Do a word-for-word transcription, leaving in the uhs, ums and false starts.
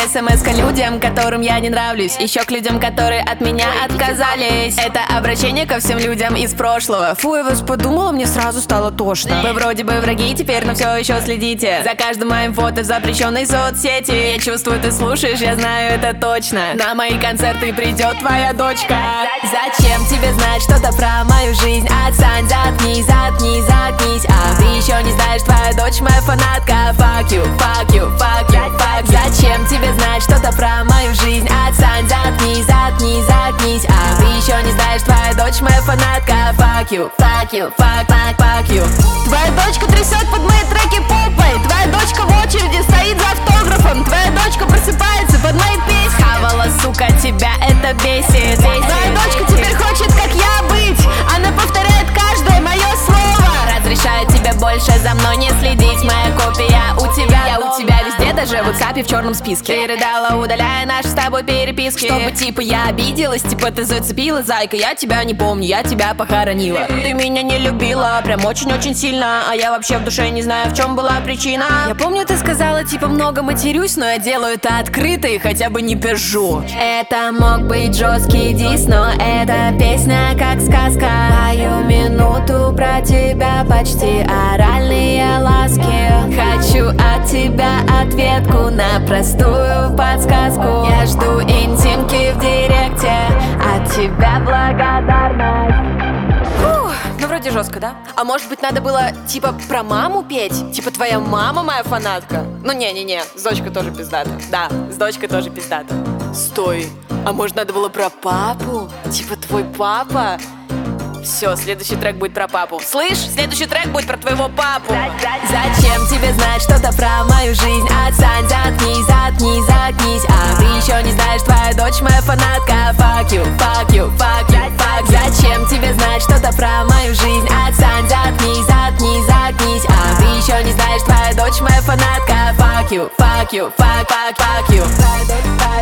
смс-ка людям, которым я не нравлюсь. Еще к людям, которые от меня отказались. Это обращение ко всем людям из прошлого. Фу, я вас подумала, мне сразу стало тошно. Вы вроде бы враги теперь, но все еще следите за каждым моим фото в запрещенной соцсети. Я чувствую, ты слушаешь, я знаю это точно. На мои концерты придет твоя дочка. Зачем тебе знать что-то про мою жизнь? Отстань, заткнись, заткнись, заткнись. А ты еще не знаешь, твоя дочь моя фанатка. Fuck you, fuck you, fuck you, fuck you. Зачем тебе знать что-то про мою жизнь? Отстань, заткнись, заткнись, заткнись. А ты еще не знаешь, твоя дочь моя фанатка. Fuck you, fuck you, fuck, fuck, fuck you. Твоя дочка трясет под мои треки попой. Твоя дочка в очереди стоит за автографом. Твоя дочка просыпается под мои песни. Хавала, сука, тебя это бесит. Твоя дочка теперь хочет, как я быть. Она повторяет каждое мое слово. Разрешаю тебе больше за мной не следить. Моя копия у тебя, я у тебя везде, даже в WhatsApp в черном списке. Ты рыдала, удаляя наши с тобой переписки. Чтобы типа я обиделась, типа ты зацепила. Зайка, я тебя не помню, я тебя похоронила. Ты меня не любила, прям очень-очень сильно. А я вообще в душе не знаю, в чем была причина. Я помню, ты сказала, типа много матерюсь, но я делаю это открыто и хотя бы не пизжу. Это мог быть жесткий дис, но эта песня как сказка. Мою минуту про тебя почти оральные ласки. Хочу от тебя ответку на простую подсказку. Я жду интимки в директе, от тебя благодарность. Фух, ну вроде жестко, да? А может быть надо было типа про маму петь? Типа твоя мама моя фанатка? Ну не-не-не, с дочкой тоже пиздата. Да, с дочкой тоже пиздата. Стой, а может надо было про папу? Типа твой папа? Все, следующий трек будет про папу. Слышь, следующий трек будет про твоего папу. Зачем тебе знать что-то про мою жизнь? Отстань, заткнись, заткнись, заткнись. А ты еще не знаешь, твоя дочь моя фанатка. Fuck you, fuck you, fuck you, fuck you. Зачем тебе знать что-то про мою жизнь? Отстань, заткнись, заткнись, заткнись. А ты еще не знаешь, твоя дочь моя фанатка. Fuck you, fuck you, fuck, fuck, fuck you.